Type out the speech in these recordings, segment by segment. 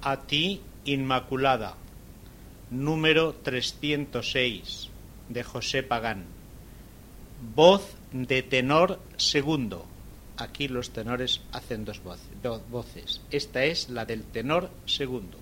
A ti, Inmaculada, número 306, de José Pagán. Voz de tenor segundo. Aquí los tenores hacen dos voces. Esta es la del tenor segundo.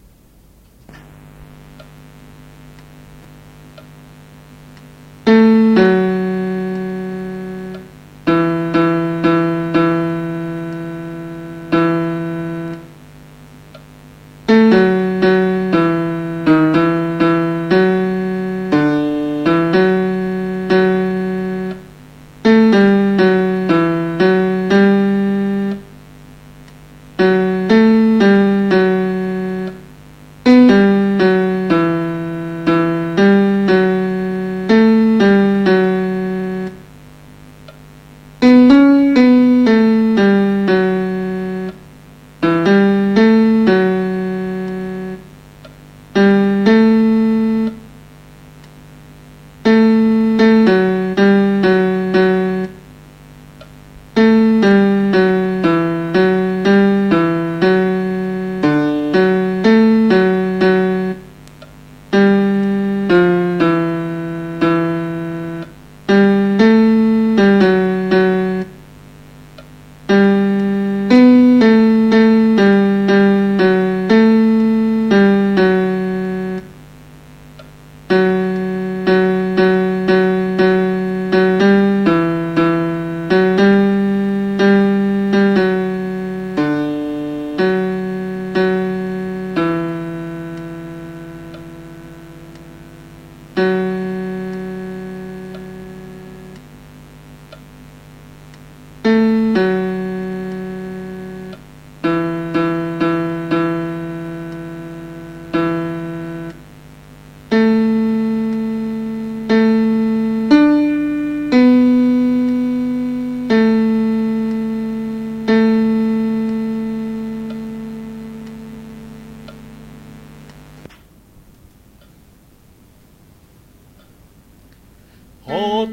A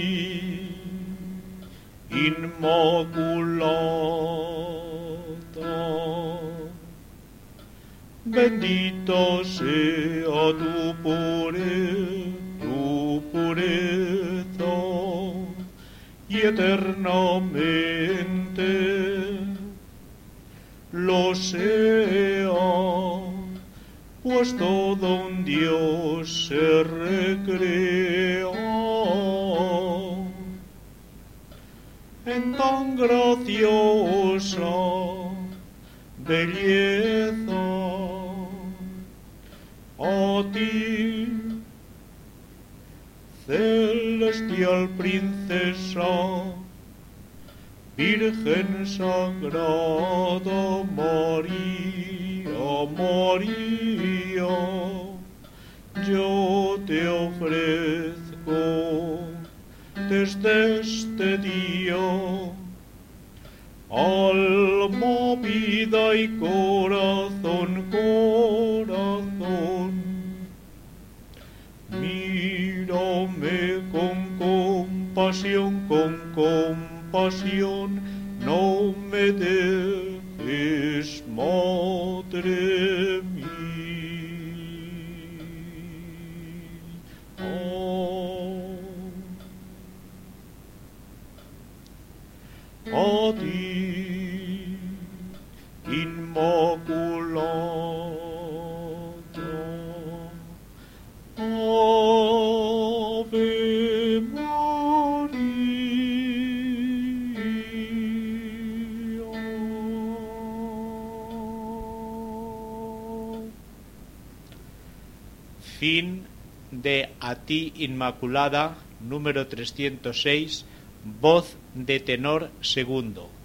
ti, Inmaculada, bendito sea tu pureza y eternamente lo sea, pues todo un Dios se recrea en tan graciosa belleza. A ti, celestial princesa, Virgen sagrada María, María, yo te ofrezco desde este día alma, vida y corazón, corazón. Mírame con compasión, no me dejes, madre mía. A ti, Inmaculada, Ave María. Fin de A ti, Inmaculada, número 306, voz de tenor segundo.